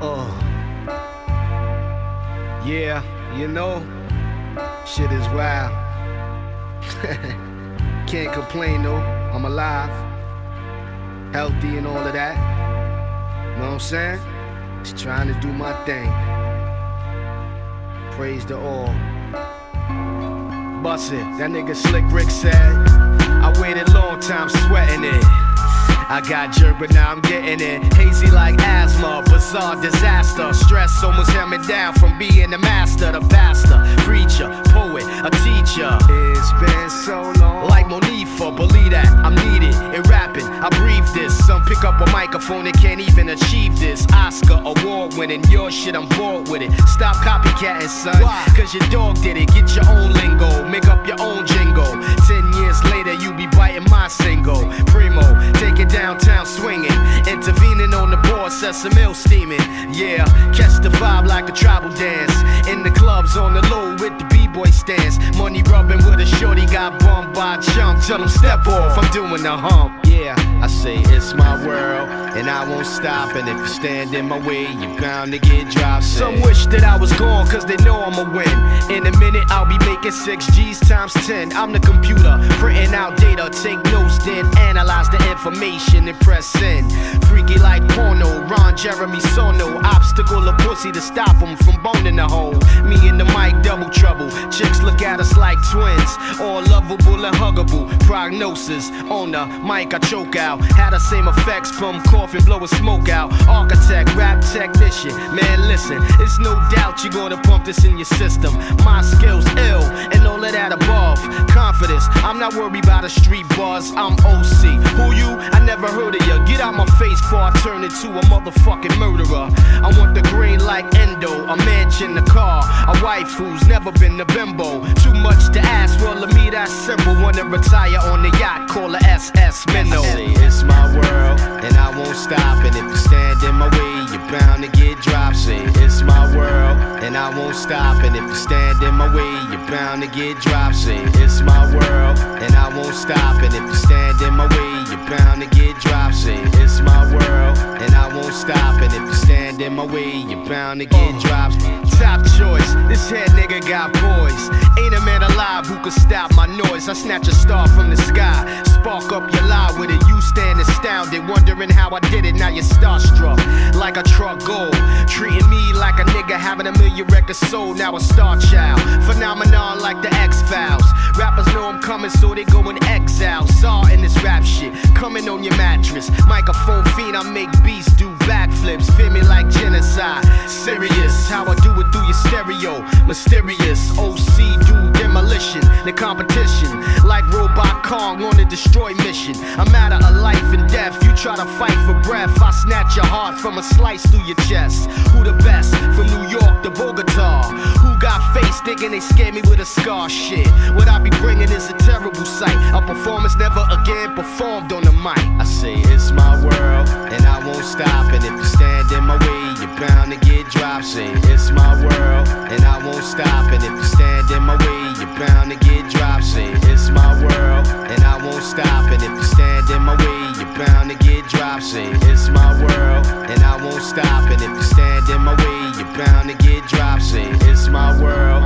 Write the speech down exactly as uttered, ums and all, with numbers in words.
Uh, yeah, you know, shit is wild. Can't complain though, I'm alive, healthy and all of that. Know what I'm saying? Just trying to do my thing. Praise the all. Bust it, that nigga Slick Rick said, I waited a long time sweating it. I got jerk, but now I'm getting it. Hazy like asthma, bizarre disaster. Stress almost held me down from being the master, the pastor, preacher, poet, a teacher. It's been so long. Like Monifa, believe that I'm needed in rapping. I breathe this. Some pick up a microphone and can't even achieve this. Oscar award winning, your shit, I'm bored with it. Stop copycatting, son. Why? Cause your dog did it. Get your own lingo, make up your own jingle. Ten years later, you be biting my single. Primo, take it downtown swinging, intervening on the board, Sesame steaming. Yeah, catch the vibe like a tribal dance. In the clubs on the low with the b-boy stance. Money rubbing with a shorty, got bumped by a chump. Tell them step off, I'm doing the hump. Yeah, I say it's my world, and I won't stop. And if you stand in my way, you're bound to get dropped. Some wish that I was gone, cause they know I'ma win. In a minute, I'll be making six G's times ten. I'm the computer, printing out data, take notes, then analyze the information and press send. Freaky like porno, Ron Jeremy Sono. Obstacle of pussy to stop them from boning the hole. Me and the mic, double trouble. Chicks look at us like twins, all lovable and huggable. Prognosis on the mic, I choke out. Had the same effects from coughing, blowing smoke out. Architect, rap technician, man listen, it's no doubt you're gonna pump this in your system. My skills ill, and all of that above. Confidence, I'm not worried about a street buzz, I'm O C. Who you? I never heard of ya. Get out my face before I turn into a motherfucking murderer. I want the green like Endo, a mansion, a car, a wife who's never been a bimbo. Too much to ask, well to me that's simple. Wanna retire on the yacht, call her S S Minnow. It's my world, and I won't stop. And if you stand in my way, you're bound to get dropped. Say, it's my world, and I won't stop. And if you stand in my way, you're bound to get dropped. Say, it's my world, and I won't stop. And if you stand in my way, you're bound to get dropped. Say, it's my world, and I won't stop. And if you stand in my way, you're bound to get dropped. Top choice, this head nigga got poise. Ain't a man alive who could stop my noise. I snatch a star from the sky, spark up your lie with it. You stand astounded, wondering how I did it. Now you're starstruck, like a truck gold. Treating me like a nigga having a million records sold. Now a star child, phenomenon like the X-Files. Rappers know I'm coming, so they go in exile. Saw in this rap shit, coming on your mattress. Microphone fiend, I make beats do backflips. Feel me like genocide, serious. How I do it through your stereo, mysterious. O C do demolition, the competition. Like Robot Kong on a destroy mission. A matter of life and death, you try to fight for breath. I snatch your heart from a slice through your chest. Who the best? From New York to Bogota. Who got face thinking they scared me with a scar? Shit, what I be bringing is a terrible sight. A performance never again performed on the mic. I say it's my world, and I won't stop. And if you stand in my way, you're bound to get dropped. Say it's my world, and I won't stop. And if you stand in my way, you're bound to get dropped. Say it's my world, and I won't stop. And if you stand in my way, you're bound to get dropped. Say it's my world, and I won't stop. And if you stand in my way, you're bound to get dropped. Say it's my world,